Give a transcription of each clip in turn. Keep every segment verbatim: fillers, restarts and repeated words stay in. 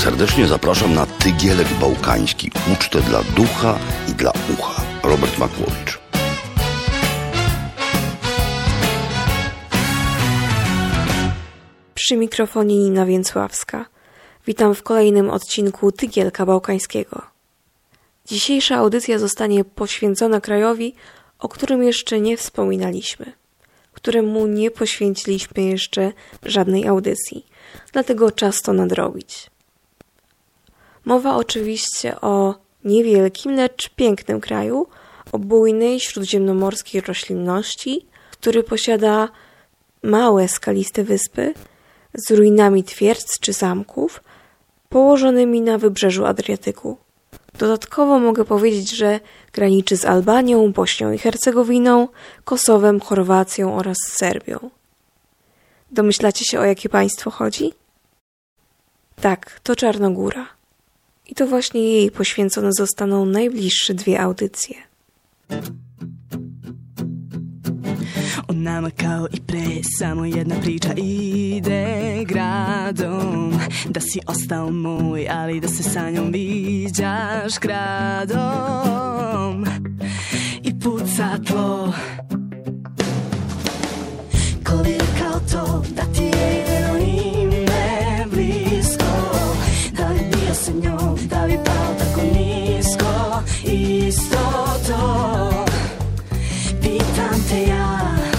Serdecznie zapraszam na Tygielek Bałkański, ucztę dla ducha i dla ucha. Robert Makłowicz. Przy mikrofonie Nina Więcławska. Witam w kolejnym odcinku Tygielka Bałkańskiego. Dzisiejsza audycja zostanie poświęcona krajowi, o którym jeszcze nie wspominaliśmy, któremu nie poświęciliśmy jeszcze żadnej audycji, dlatego czas to nadrobić. Mowa oczywiście o niewielkim, lecz pięknym kraju, o bujnej śródziemnomorskiej roślinności, który posiada małe skaliste wyspy z ruinami twierdz czy zamków położonymi na wybrzeżu Adriatyku. Dodatkowo mogę powiedzieć, że graniczy z Albanią, Bośnią i Hercegowiną, Kosowem, Chorwacją oraz Serbią. Domyślacie się, o jakie państwo chodzi? Tak, to Czarnogóra. I to właśnie jej poświęcone zostaną najbliższe dwie audycje. O nama kao i pre, samo jedna priča ide gradom. Da si ostao moj, ali da se sa njom viđaš gradom. I puca tlo. Ko bi rekao to, da ti je jedno ime blisko. Da li bio sa njom, da bi pao tako nisko. Isto to, pitam te ja.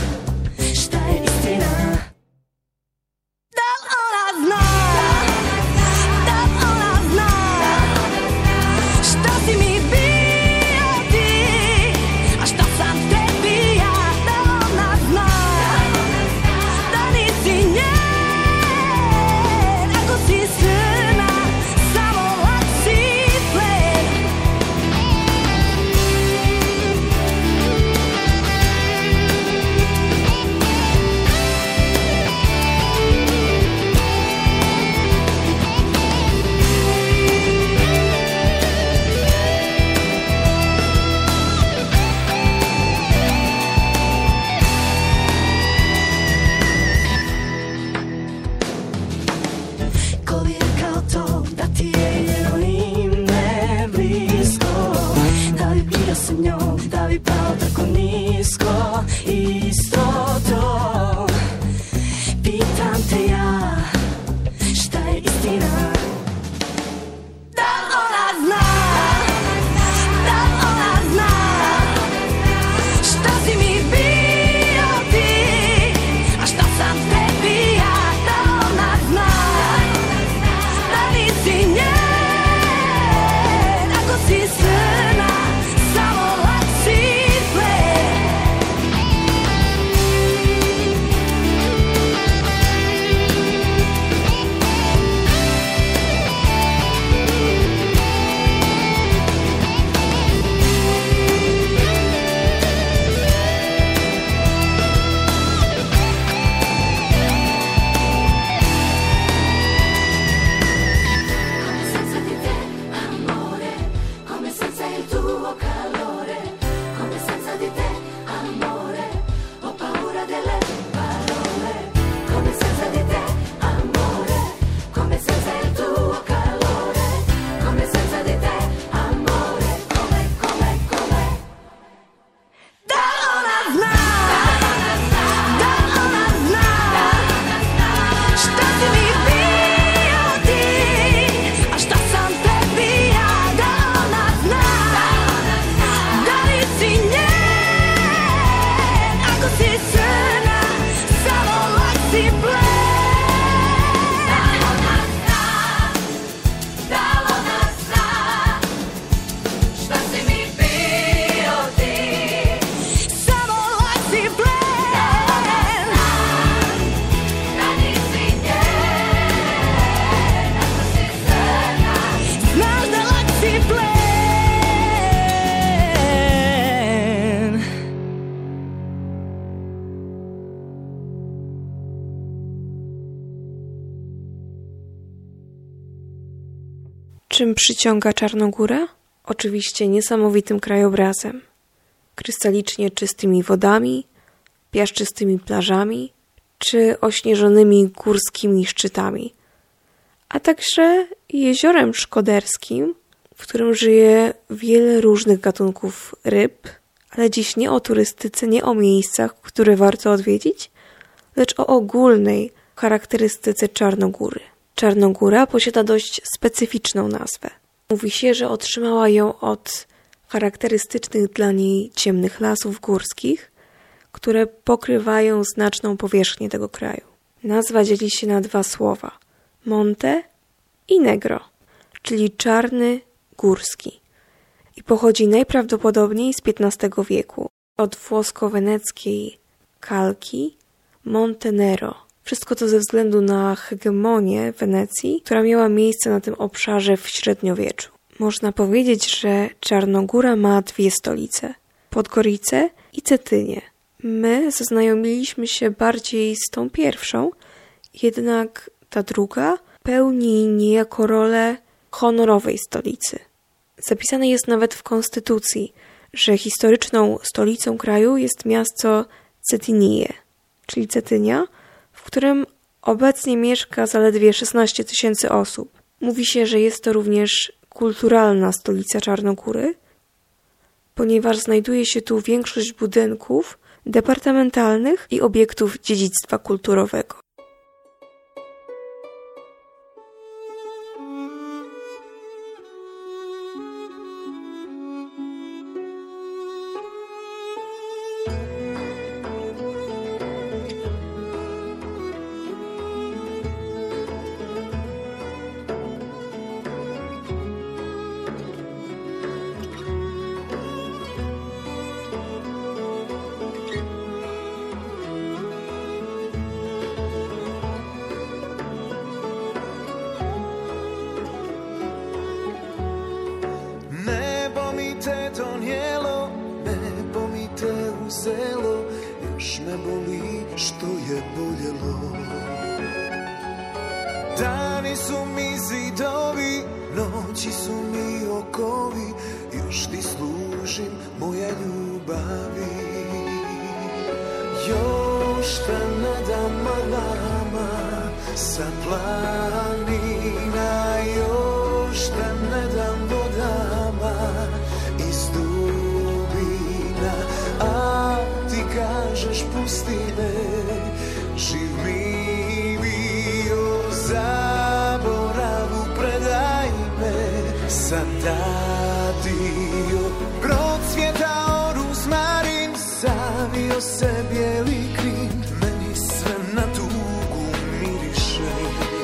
Czym przyciąga Czarnogórę? Oczywiście niesamowitym krajobrazem. Krystalicznie czystymi wodami, piaszczystymi plażami czy ośnieżonymi górskimi szczytami. a także jeziorem szkoderskim, w którym żyje wiele różnych gatunków ryb, ale dziś nie o turystyce, nie o miejscach, które warto odwiedzić, lecz o ogólnej charakterystyce Czarnogóry. Czarnogóra posiada dość specyficzną nazwę. Mówi się, że otrzymała ją od charakterystycznych dla niej ciemnych lasów górskich, które pokrywają znaczną powierzchnię tego kraju. Nazwa dzieli się na dwa słowa: monte i negro, czyli czarny, górski. I pochodzi najprawdopodobniej z piętnastego wieku, od włosko-weneckiej kalki Monte Nero. Wszystko to ze względu na hegemonię Wenecji, która miała miejsce na tym obszarze w średniowieczu. Można powiedzieć, że Czarnogóra ma dwie stolice: Podgoricę i Cetynię. My zaznajomiliśmy się bardziej z tą pierwszą, jednak ta druga pełni niejako rolę honorowej stolicy. Zapisane jest nawet w konstytucji, że historyczną stolicą kraju jest miasto Cetynie, czyli Cetynia, w którym obecnie mieszka zaledwie szesnaście tysięcy osób. Mówi się, że jest to również kulturalna stolica Czarnogóry, ponieważ znajduje się tu większość budynków departamentalnych i obiektów dziedzictwa kulturowego. Uzelo, još me boli što je boljelo. Dani su mi zidovi, noći su mi okovi, još ti služim moja ljubavi. Još te ne dam maglama sa planina, još te ne dam vodama iz dubina, a ti kažeš pusti me, živ mi bio, zaboravu predaj me, sad radio procvjetao ruzmarin, savio se bijeli krin, meni sve na tugu miriše.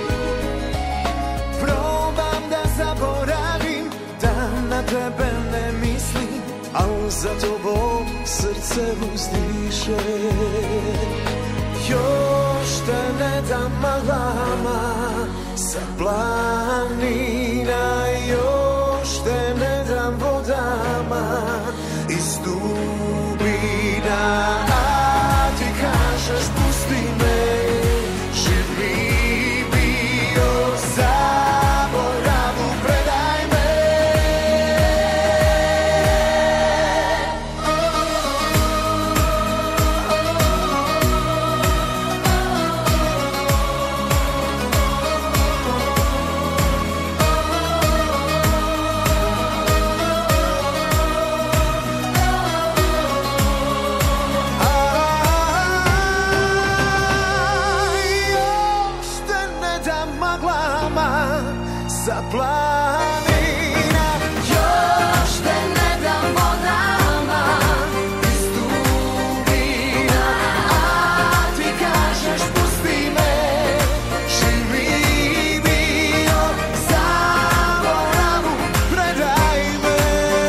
Probam da zaboravim, da na tebe ne mislim, al za tobom srce uzdiše. Još te ne dam maglama sa planina, još te ne dam vodama iz dubina, a ti kažeš pusti me, živ mi bio, zaboravu predaj me. Sa planina, još te ne dam vodama iz dubina, a ti kažeš pusti me, živ mi bio, zaboravu predaj me.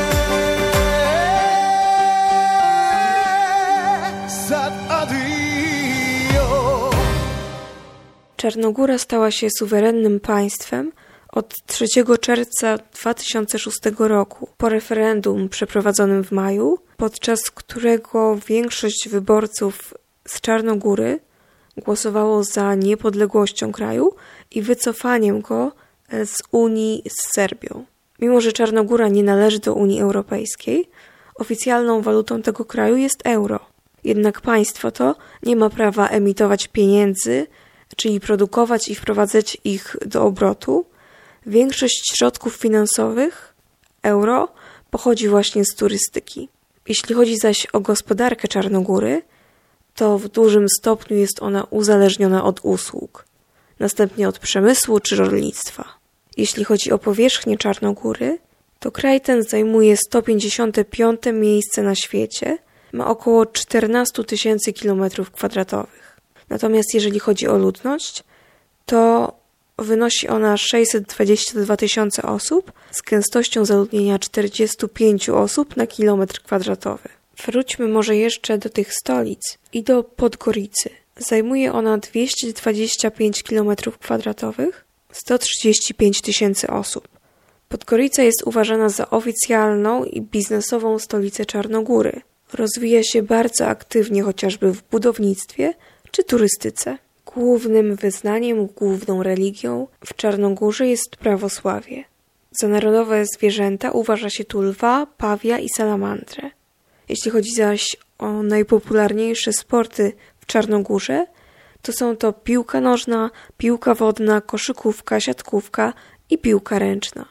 Sad adio. Czarnogóra stała się suwerennym państwem od trzeciego czerwca dwa tysiące szóstego roku, po referendum przeprowadzonym w maju, podczas którego większość wyborców z Czarnogóry głosowało za niepodległością kraju i wycofaniem go z Unii z Serbią. Mimo że Czarnogóra nie należy do Unii Europejskiej, oficjalną walutą tego kraju jest euro. Jednak państwo to nie ma prawa emitować pieniędzy czyli produkować i wprowadzać ich do obrotu, większość środków finansowych, euro, pochodzi właśnie z turystyki. Jeśli chodzi zaś o gospodarkę Czarnogóry, to w dużym stopniu jest ona uzależniona od usług, następnie od przemysłu czy rolnictwa. Jeśli chodzi o powierzchnię Czarnogóry, to kraj ten zajmuje sto pięćdziesiąte piąte miejsce na świecie, ma około czternaście tysięcy kilometrów kwadratowych. Natomiast jeżeli chodzi o ludność, to wynosi ona sześćset dwadzieścia dwa tysiące osób z gęstością zaludnienia czterdzieści pięć osób na kilometr kwadratowy. Wróćmy może jeszcze do tych stolic i do Podgoricy. Zajmuje ona dwieście dwadzieścia pięć kilometrów kwadratowych, sto trzydzieści pięć tysięcy osób. Podgorica jest uważana za oficjalną i biznesową stolicę Czarnogóry. Rozwija się bardzo aktywnie chociażby w budownictwie czy turystyce. Głównym wyznaniem, główną religią w Czarnogórze jest prawosławie. Za narodowe zwierzęta uważa się tu lwa, pawia i salamandrę. Jeśli chodzi zaś o najpopularniejsze sporty w Czarnogórze, to są to piłka nożna, piłka wodna, koszykówka, siatkówka i piłka ręczna.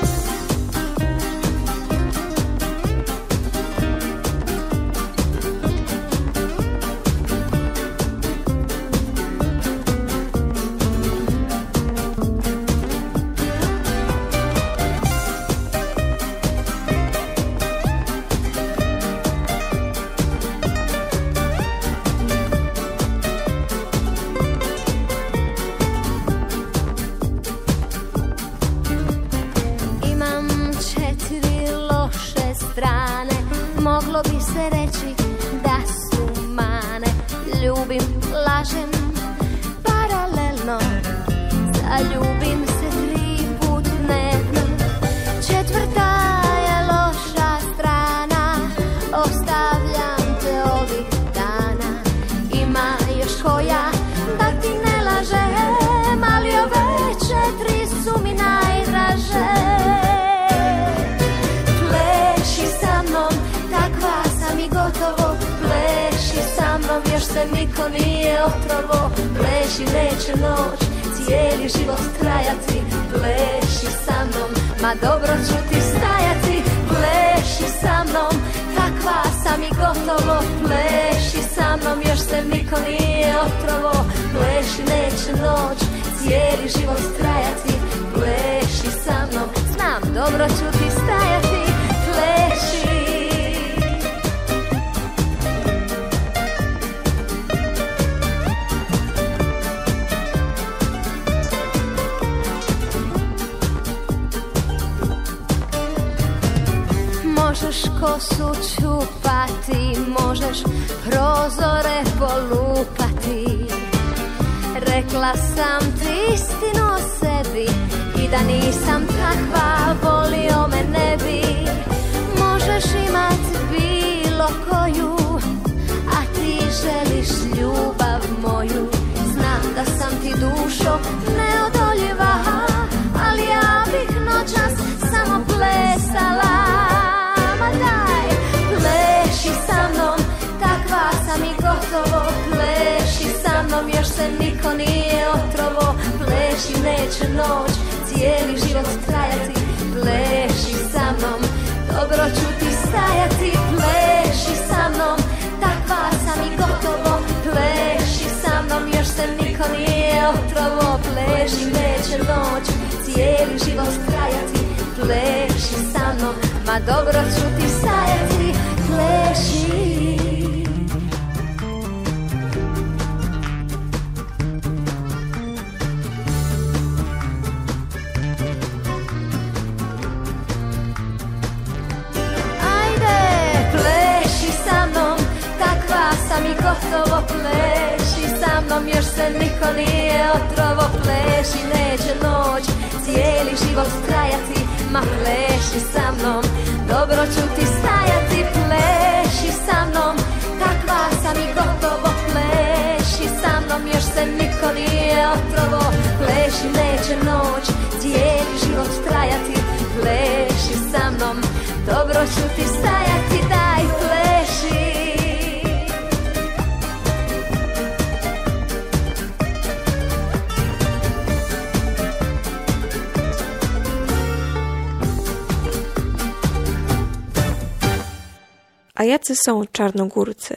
Moglo bi se reći da su mane. Ljubim, lažem, paralelno. Zaljubim se tri put dnevno. Četvrta je loša strana. Ostavljam te ovih dana. Ima još koja da ti ne lažem, ali ove četiri su mi najdraže. Pleši sa mnom, takva sam i gotovo. Pleši sa mnom, još se niko nije otrovo. Pleši, neće noć cijeli život trajati. Pleši sa mnom, ma dobro ću ti stajati. Pleši sa mnom, takva sam i gotovo. Pleši sa mnom, još se niko nije otrovo. Pleši, neće noć cijeli život trajati. Pleši sa mnom, znam, dobro ću ti stajati. Pleši. Možeš kosu čupati, možeš prozore polupati. Rekla sam ti istinu o sebi i da nisam takva, volio me ne bi. Možeš imat bilo koju, a ti želiš ljubav moju. Znam da sam ti dušo neodoljiva, ali ja bih noćas samo plesala. Ma daj, pleši sa mnom, takva sam i gotovo. Pleši sa mnom, još se niko nije otrovo. Pleši, neće noć cijeli život trajati. Pleši sa mnom, dobro ću ti stajati. Pleši sa mnom, takva sam i gotovo. Pleši sa mnom, još se niko nije otrovo. Pleši, neće noć cijeli život trajati. Pleši sa mnom, ma dobro ću ti stajati. Pleši. Sam i gotovo, pleši sa mnom, još se niko nije otrovo. Pleši, neće noć cijeli život trajati. Ma pleši sa mnom, dobro ću ti stajati. Pleši sa mnom, takva sam i gotovo. Pleši sa mnom, još se niko nije otrovo. Pleši, neće noć cijeli život trajati. Pleši sa mnom, dobro ću ti stajati. Daj, pleši. A jacy są Czarnogórcy?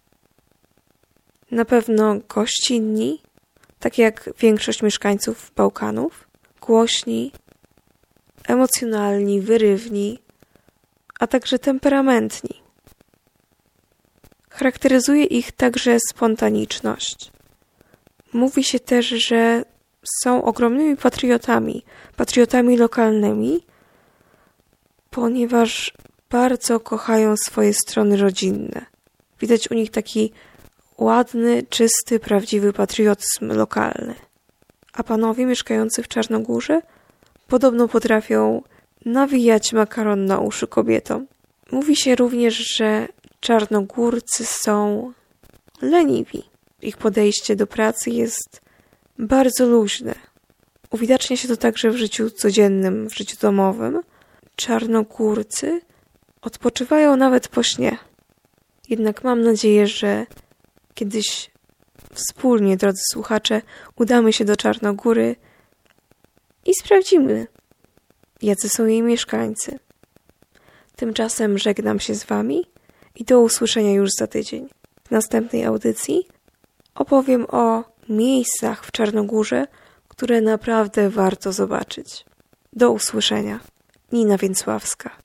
Na pewno gościnni, tak jak większość mieszkańców Bałkanów, głośni, emocjonalni, wyrywni, a także temperamentni. Charakteryzuje ich także spontaniczność. Mówi się też, że są ogromnymi patriotami, patriotami lokalnymi, ponieważ bardzo kochają swoje strony rodzinne. Widać u nich taki ładny, czysty, prawdziwy patriotyzm lokalny. A panowie mieszkający w Czarnogórze podobno potrafią nawijać makaron na uszy kobietom. Mówi się również, że Czarnogórcy są leniwi. Ich podejście do pracy jest bardzo luźne. Uwidacznia się to także w życiu codziennym, w życiu domowym. Czarnogórcy odpoczywają nawet po śnie. Jednak mam nadzieję, że kiedyś wspólnie, drodzy słuchacze, udamy się do Czarnogóry i sprawdzimy, jacy są jej mieszkańcy. Tymczasem żegnam się z Wami i do usłyszenia już za tydzień. W następnej audycji opowiem o miejscach w Czarnogórze, które naprawdę warto zobaczyć. Do usłyszenia. Nina Więcławska.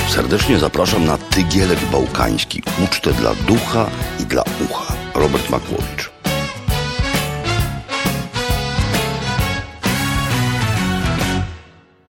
Serdecznie zapraszam na Tygielek Bałkański, ucztę dla ducha i dla ucha. Robert Makłowicz.